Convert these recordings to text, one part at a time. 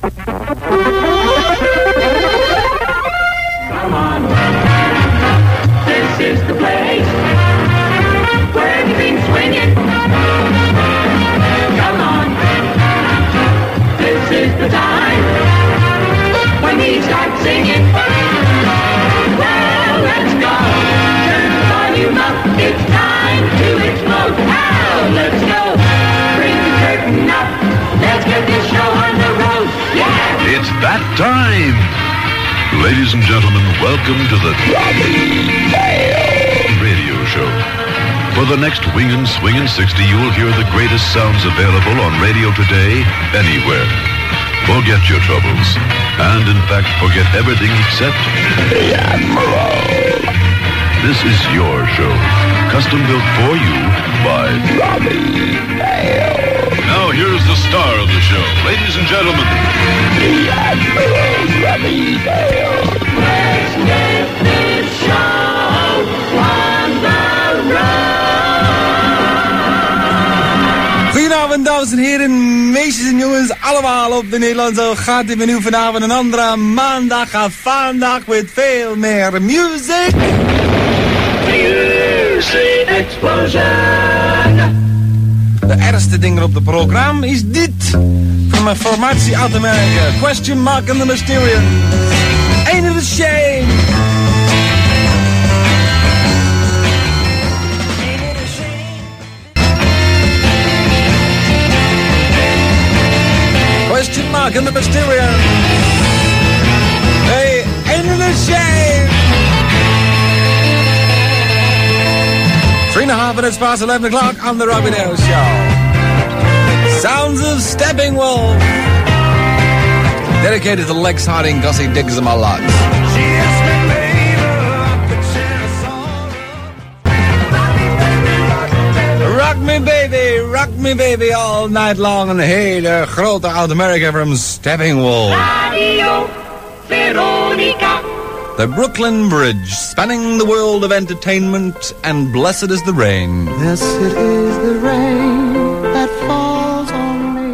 Come on, this is the place where everything's swinging. Come on, this is the time when we start singing. Well, let's go, turn the volume up, it's time to explode. Now, let's go, bring the curtain up, let's get this show on the road, yeah! It's that time! Ladies and gentlemen, welcome to the radio show. For the next Wingin' Swingin' 60, you'll hear the greatest sounds available on radio today, anywhere. Forget your troubles. And in fact, forget everything except the Admiral. This is your show. Custom built for you by Robbie Bale. Now here's the star of the show. Ladies and gentlemen, the Admiral Robbie Bale. Let's get this show on the road. Goedenavond, dames en heren, meisjes en jongens, allemaal op de Nederlandse. Gaat u nu vanavond een andere maandag vandaag met veel meer music. Music explosion. De ergste ding op het programma is dit. Van mijn formatie uit Amerika. Question Mark and the Mysterians. Ain't it a shame? Question Mark and the Mysterians. Hey, ain't it a shame? 3.5 minutes past 11 o'clock on the Robbie Dale Show. Sounds of Stepping Wolf. Dedicated to Lex Harding, Gussie Diggs and my lot. Rock me baby all night long. Een hele grote Out America from Stepping Wolf. Radio Veronica. The Brooklyn Bridge, spanning the world of entertainment, and blessed is the rain. Blessed is the rain that falls on me.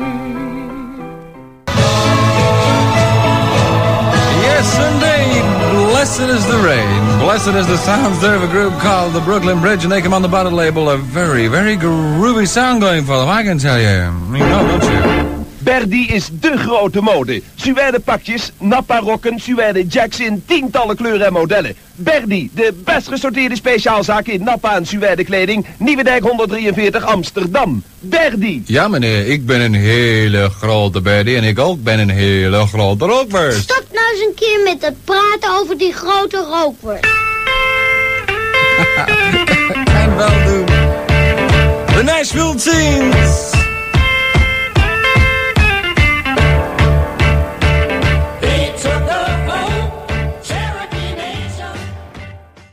Yes, indeed. Blessed is the rain. Blessed is the sounds there of a group called the Brooklyn Bridge, and they come on the bottom label. A very, very groovy sound going for them, I can tell you. You know, don't you? Berdy is de grote mode. Suède pakjes, nappa rokken, suède jacks in tientallen kleuren en modellen. Berdy, de best gesorteerde speciaalzaak in nappa en suède kleding. Nieuwedijk 143 Amsterdam. Berdy. Ja meneer, ik ben een hele grote Berdy en ik ook ben een hele grote rookworst. Stop nou eens een keer met het praten over die grote rookworst. Kan wel doen. The Nashville Teens.